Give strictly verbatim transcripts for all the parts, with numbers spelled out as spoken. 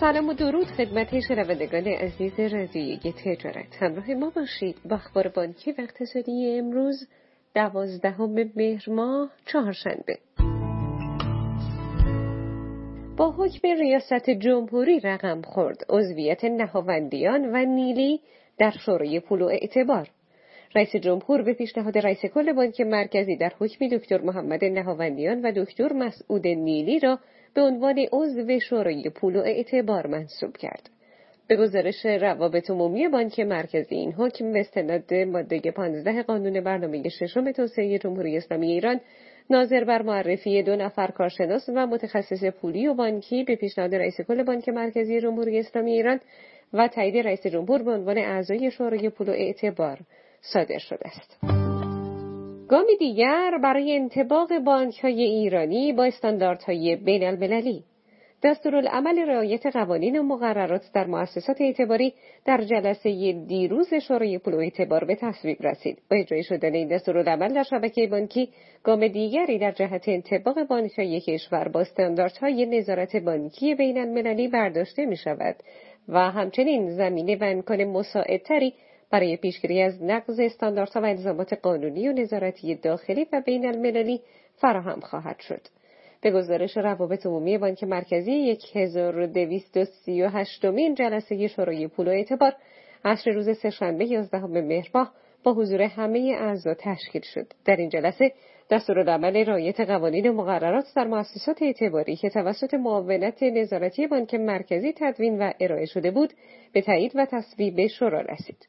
سلام و درود خدمت شنوندگان عزیز رادیوی تجارت. همراه ما باشید با اخبار بانکی و اقتصادی امروز دوازدهم مهر ماه چهارشنبه. با حکم ریاست جمهوری رقم خورد عضویت نهاوندیان و نیلی در شورای پول و اعتبار. رئیس جمهور به پیشنهاد رئیس کل بانک مرکزی در حکم دکتر محمد نهاوندیان و دکتر مسعود نیلی را به عنوان عضو شورای پول و اعتبار منصوب کرد. به گزارش روابط عمومی بانک مرکزی این حکم به استناد ماده پانزده قانون برنامه ششم توسعه جمهوری اسلامی ایران ناظر بر معرفی دو نفر کارشناس و متخصص پولی و بانکی به پیشنهاد رئیس کل بانک مرکزی جمهوری اسلامی ایران و تایید رئیس جمهور به عنوان اعضای شورای پول و اعتبار صادر شده است. گامی دیگر برای انطباق بانک‌های ایرانی با استانداردهای بین‌المللی. دستورالعمل رعایت قوانین و مقررات در مؤسسات اعتباری در جلسه دیروز شورای پول و اعتبار به تصویب رسید. با اجرای شدن این دستورالعمل در شبکه بانکی، گام دیگری در جهت انطباق بانک‌های کشور با استانداردهای نظارت بانکی بین‌المللی برداشته می‌شود و همچنین زمینه و امکان مساعدتری برای پیشگیری از نقض استانداردها و الزامات قانونی و نظارتی داخلی و بین المللی فراهم خواهد شد. به گزارش روابط عمومی بانک مرکزی هزار و دویست و سی و هشتمین جلسه شورای پول و اعتبار عصر روز سه‌شنبه یازدهم مهر ماه با حضور همه اعضا تشکیل شد. در این جلسه دستورالعمل رعایت قوانین و مقررات در مؤسسات اعتباری که توسط معاونت نظارتی بانک مرکزی تدوین و ارائه شده بود به تایید و تصویب شورا رسید.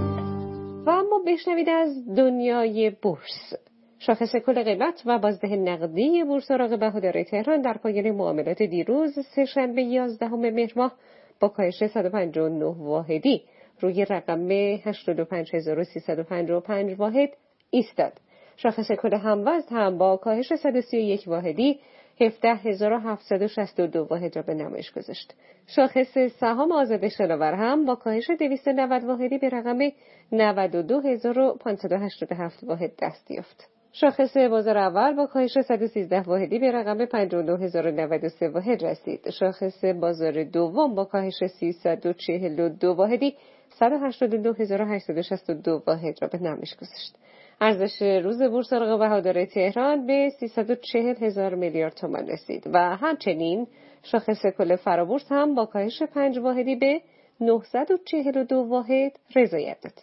و اما بشنوید از دنیای بورس. شاخص کل قیمت و بازده نقدی بورس اوراق بهاداری تهران در پایان معاملات دیروز سه‌شنبه یازدهم مهر ماه با کاهش صد و پنجاه و نه واحدی روی رقم هشتاد و پنج هزار و سیصد و پنجاه و پنج واحد ایستاد. شاخص کل هموزن هم با کاهش صد و سی و یک واحدی هفده هزار و هفتصد و شصت و دو واحد را به نمایش گذاشت. شاخص سهام آزاد شناور هم با کاهش دویست و نود واحدی به رقم نود و دو هزار و پانصد و هشتاد و هفت واحد دست یافت. شاخص بازار اول با کاهش صد و سیزده واحدی به رقم پنجاه و نه هزار و نود و سه واحد رسید. شاخص بازار دوم با کاهش سیصد و چهل و دو واحدی صد و هشتاد و دو هزار و هشتصد و شصت و دو واحد را به نمایش گذاشت. ارزش روز بورس اوراق بهاداری تهران به سیصد و چهل هزار میلیارد تومان رسید و همچنین شاخص کل فرابورس هم با کاهش پنج واحدی به نهصد و چهل و دو واحد رضایت داد.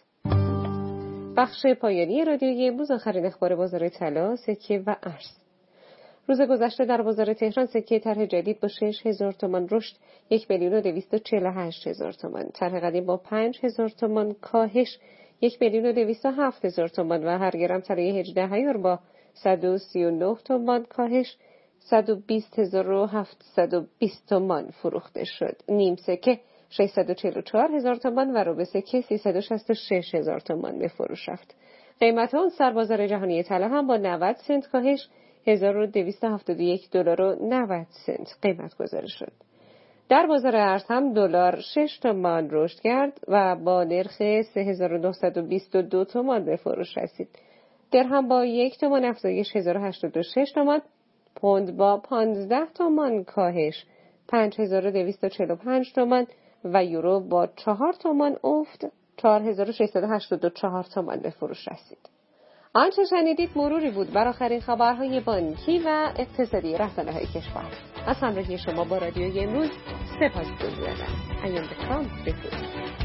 بخش پایانی رادیوی امروز آخرین اخبار بازار طلا، سکه و ارز. روز گذشته در بازار تهران سکه طرح جدید با شش هزار تومان رشد یک میلیون و دویست و چهل و هشت هزار تومان، طرح قدیم با پنج هزار تومان کاهش یک میلیون و دویست و هفت هزار تومان و هر گرم طلای هجده عیار با صد و سی و نه تومان کاهش صد و بیست هزار و هفتصد و بیست تومان فروخته شد. نیم سکه ششصد و چهل و چهار هزار تومان و ربع سکه سیصد و شصت و شش هزار تومان به فروش رفت. قیمت اون سر بازار جهانی طلا هم با نود سنت کاهش هزار و دویست و هفتاد و یک دلار و نود سنت قیمت گذاری شد. در بازار ارز هم دلار شش تومان رشد کرد و با نرخ سه هزار و نهصد و بیست و دو تومان به فروش رسید. درهم با یک تومان افزایش هزار و هشتاد و شش تومان، پوند با پانزده تومان کاهش پنج هزار و دویست و چهل و پنج تومان و یورو با چهار تومان افت چهار هزار و ششصد و هشتاد و چهار تومان به فروش رسید. آنچه شنیدید مروری بود بر آخرین خبرهای بانکی و اقتصادی رسانه‌های کشور. از همراهی شما با رادیوی امروز سپاسگزارم. ایام بکام بفرمایید.